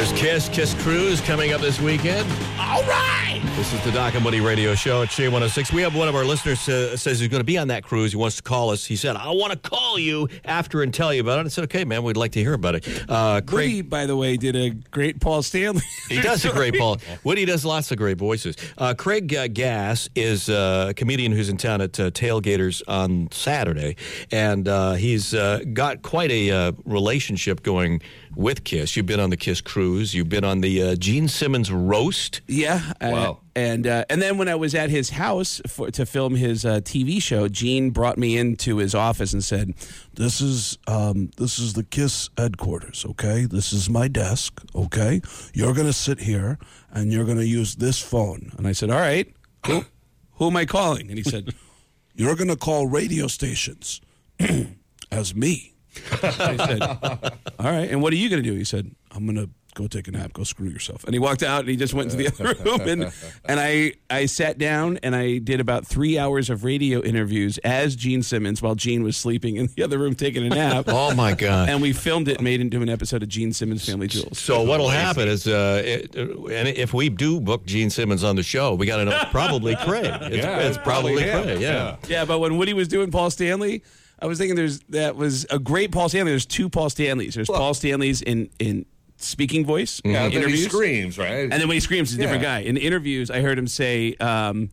There's Kiss Cruise coming up this weekend. All right. This is the Doc and Woody Radio Show at Shea 106. We have one of our listeners says he's going to be on that cruise. He wants to call us. He said, I want to call you after and tell you about it. I said, okay, man, we'd like to hear about it. Craig, Woody, by the way, did a great Paul Stanley. He does a great Paul. Woody does lots of great voices. Craig Gass is a comedian who's in town at Tailgaters on Saturday, and he's got quite a relationship going with Kiss. You've been on the Kiss cruise. You've been on the Gene Simmons roast. Yeah. Wow. And then when I was at his house to film his TV show, Gene brought me into his office and said, "This is the Kiss headquarters. Okay, this is my desk. Okay, you're gonna sit here and you're gonna use this phone." And I said, "All right, who am I calling?" And he said, "You're gonna call radio stations as me." I said, "All right, and what are you going to do?" He said, "I'm going to go take a nap, go screw yourself." And he walked out and he just went into the other room. And I sat down and I did about 3 hours of radio interviews as Gene Simmons while Gene was sleeping in the other room taking a nap. Oh, my God. And we filmed it and made it into an episode of Gene Simmons Family Jewels. So what'll happen is, and if we do book Gene Simmons on the show, we got to know probably Craig. It's probably Craig, yeah. Yeah, but when Woody was doing Paul Stanley, I was thinking that was a great Paul Stanley. There's two Paul Stanleys. There's Paul Stanley's in speaking voice, interviews. He screams, right? And then when he screams, it's a different guy. In interviews, I heard him say, in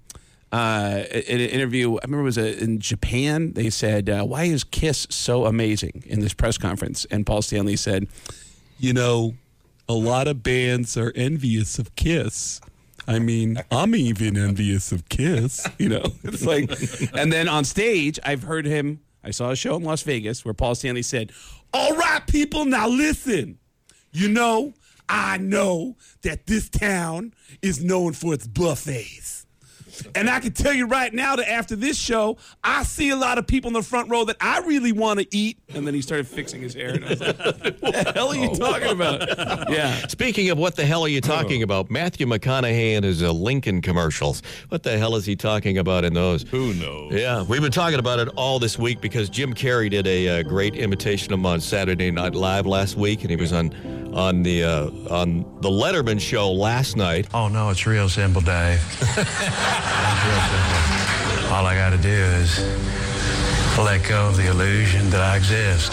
an interview, I remember it was in Japan, they said, "Why is Kiss so amazing?" in this press conference. And Paul Stanley said, "You know, a lot of bands are envious of Kiss. I mean, I'm even envious of Kiss." You know, it's like, and then on stage, I've heard him. I saw a show in Las Vegas where Paul Stanley said, "All right, people, now listen. You know, I know that this town is known for its buffets. And I can tell you right now that after this show, I see a lot of people in the front row that I really want to eat." And then he started fixing his hair. And I was like, what the hell are you talking about? Yeah. Speaking of what the hell are you talking about, Matthew McConaughey and his Lincoln commercials. What the hell is he talking about in those? Who knows? Yeah, we've been talking about it all this week because Jim Carrey did a great imitation of him on Saturday Night Live last week, and he was on the Letterman show last night. Oh, no, it's real simple, Dave. It's real simple. All I got to do is let go of the illusion that I exist.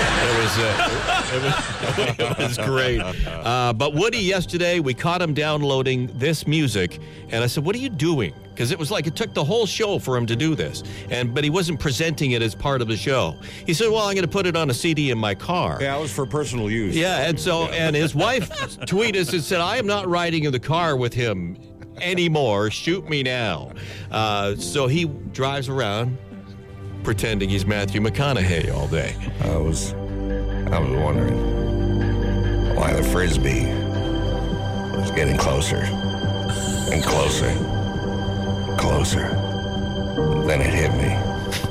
It was great. But Woody, yesterday, we caught him downloading this music, and I said, "What are you doing?" Because it was like it took the whole show for him to do this, but he wasn't presenting it as part of the show. He said, "Well, I'm going to put it on a CD in my car." Yeah, it was for personal use. Yeah, and his wife tweeted us and said, "I am not riding in the car with him anymore. Shoot me now." So he drives around pretending he's Matthew McConaughey all day. I was wondering why the Frisbee was getting closer and closer. Closer. Then it hit me.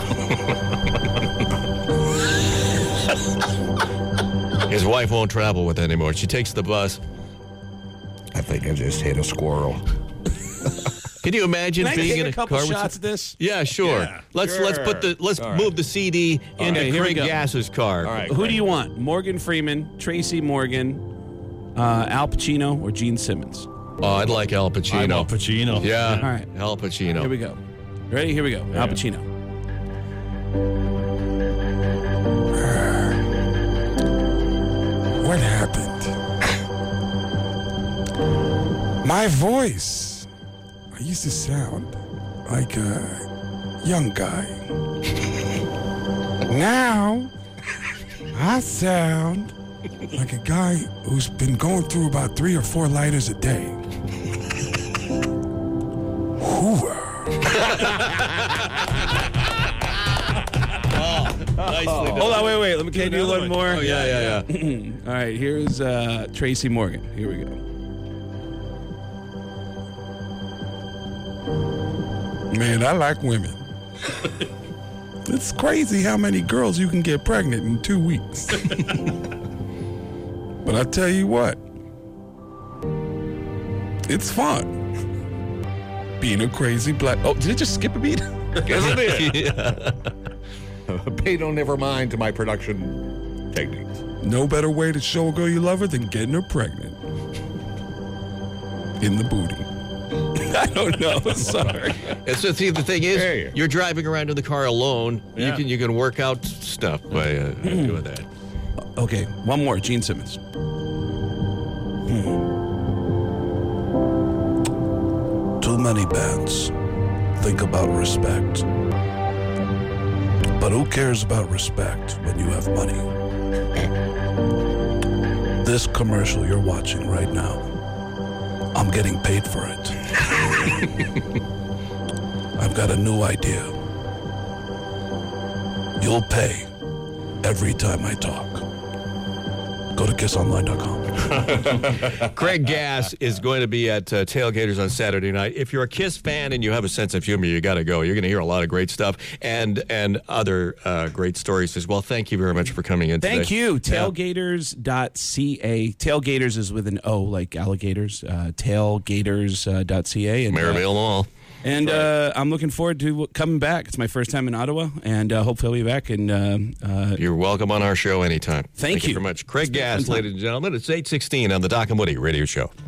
His wife won't travel with anymore. She takes the bus. I think I just hit a squirrel. Can you imagine Can I being take in a couple car shots of this? Yeah, sure. Yeah, let's sure. move the CD into here we Craig go. Gass's car. All right. Who do you want? Morgan Freeman, Tracy Morgan, Al Pacino, or Gene Simmons? Oh, I'd like Al Pacino. I'm Al Pacino. Yeah. All right. Al Pacino. Here we go. Ready? Here we go. Al Pacino. What happened? My voice. I used to sound like a young guy. Now, I sound like a guy who's been going through about 3 or 4 lighters a day. Hoover. Nicely done. Hold on, wait. Let me can I do one more? Oh, yeah. All right, here's Tracy Morgan. Here we go. Man, I like women. It's crazy how many girls you can get pregnant in 2 weeks. But I tell you what, it's fun. Being a crazy black... Oh, did it just skip a beat? Yes, it did. Pay no never mind to my production techniques. No better way to show a girl you love her than getting her pregnant. in the booty. I don't know. Sorry. And so, see, the thing is, you're driving around in the car alone. Yeah. You can work out stuff by doing that. Okay, one more. Gene Simmons. Too many bands think about respect. But who cares about respect when you have money? This commercial you're watching right now, I'm getting paid for it. I've got a new idea. You'll pay every time I talk. Go to kissonline.com. Craig Gass is going to be at Tailgaters on Saturday night. If you're a Kiss fan and you have a sense of humor, you got to go. You're going to hear a lot of great stuff and other great stories as well. Thank you very much for coming in today. Thank you. Tailgaters.ca. Tailgaters is with an O, like alligators. Tailgaters.ca. And Maryville Mall. And I'm looking forward to coming back. It's my first time in Ottawa, and hopefully I'll be back. And you're welcome on our show anytime. Thank you very much. Craig Gass, ladies and gentlemen. It's 8:16 on the Doc and Woody Radio Show.